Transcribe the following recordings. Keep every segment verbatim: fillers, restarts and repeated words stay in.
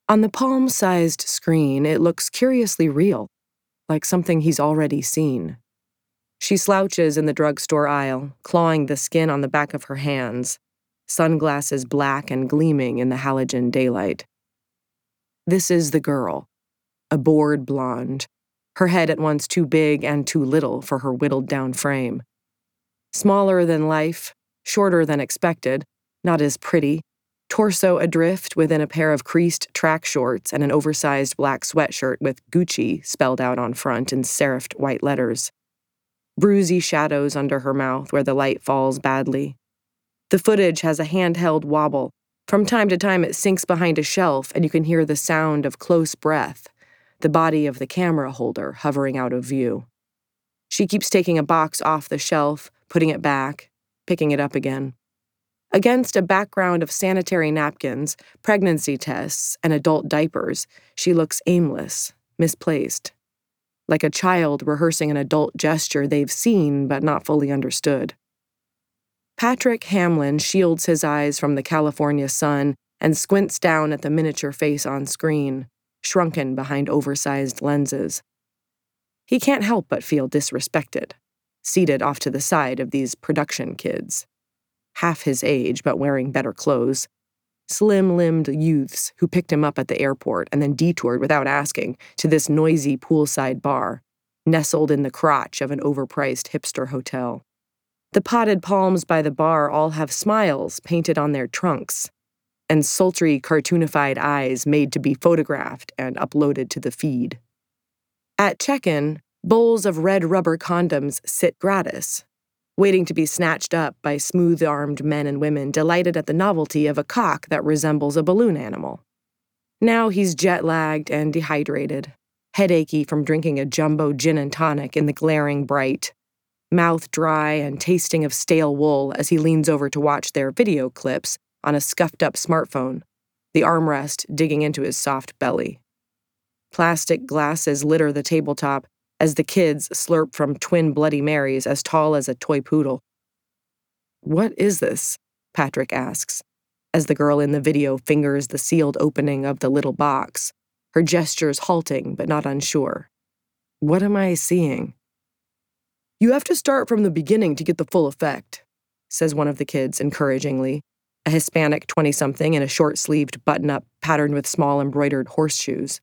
On the palm-sized screen, it looks curiously real, like something he's already seen. She slouches in the drugstore aisle, clawing the skin on the back of her hands, sunglasses black and gleaming in the halogen daylight. This is the girl, a bored blonde, her head at once too big and too little for her whittled-down frame. Smaller than life, shorter than expected, not as pretty, torso adrift within a pair of creased track shorts and an oversized black sweatshirt with Gucci spelled out on front in serifed white letters. Bruisey shadows under her mouth where the light falls badly. The footage has a handheld wobble. From time to time it sinks behind a shelf and you can hear the sound of close breath, the body of the camera holder hovering out of view. She keeps taking a box off the shelf, putting it back, picking it up again. Against a background of sanitary napkins, pregnancy tests, and adult diapers, she looks aimless, misplaced. Like a child rehearsing an adult gesture they've seen but not fully understood. Patrick Hamlin shields his eyes from the California sun and squints down at the miniature face on screen, shrunken behind oversized lenses. He can't help but feel disrespected, seated off to the side of these production kids. Half his age, but wearing better clothes. Slim-limbed youths who picked him up at the airport and then detoured without asking to this noisy poolside bar, nestled in the crotch of an overpriced hipster hotel. The potted palms by the bar all have smiles painted on their trunks, and sultry cartoonified eyes made to be photographed and uploaded to the feed. At check-in, bowls of red rubber condoms sit gratis, waiting to be snatched up by smooth-armed men and women delighted at the novelty of a cock that resembles a balloon animal. Now he's jet-lagged and dehydrated, headachy from drinking a jumbo gin and tonic in the glaring bright, mouth dry and tasting of stale wool as he leans over to watch their video clips on a scuffed-up smartphone, the armrest digging into his soft belly. Plastic glasses litter the tabletop as the kids slurp from twin Bloody Marys as tall as a toy poodle. "What is this?" Patrick asks, as the girl in the video fingers the sealed opening of the little box, her gestures halting but not unsure. "What am I seeing?" "You have to start from the beginning to get the full effect," says one of the kids encouragingly, a Hispanic twenty-something in a short-sleeved button-up patterned with small embroidered horseshoes.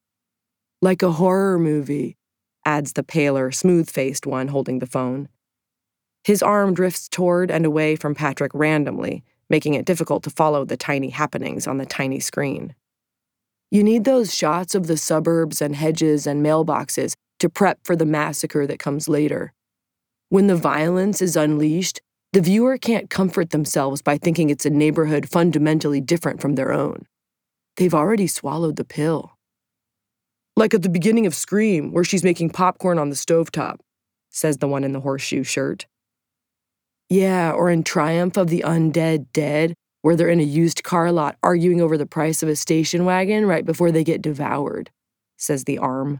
"Like a horror movie," adds the paler, smooth-faced one holding the phone. His arm drifts toward and away from Patrick randomly, making it difficult to follow the tiny happenings on the tiny screen. "You need those shots of the suburbs and hedges and mailboxes to prep for the massacre that comes later. When the violence is unleashed, the viewer can't comfort themselves by thinking it's a neighborhood fundamentally different from their own. They've already swallowed the pill. Like at the beginning of Scream, where she's making popcorn on the stovetop," says the one in the horseshoe shirt. "Yeah, or in Triumph of the Undead Dead, where they're in a used car lot arguing over the price of a station wagon right before they get devoured," says the arm.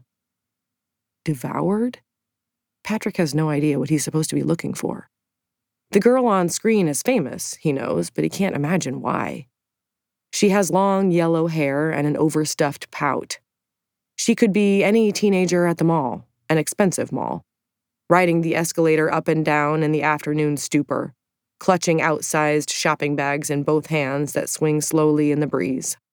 Devoured? Patrick has no idea what he's supposed to be looking for. The girl on screen is famous, he knows, but he can't imagine why. She has long yellow hair and an overstuffed pout. She could be any teenager at the mall, an expensive mall, riding the escalator up and down in the afternoon stupor, clutching outsized shopping bags in both hands that swing slowly in the breeze.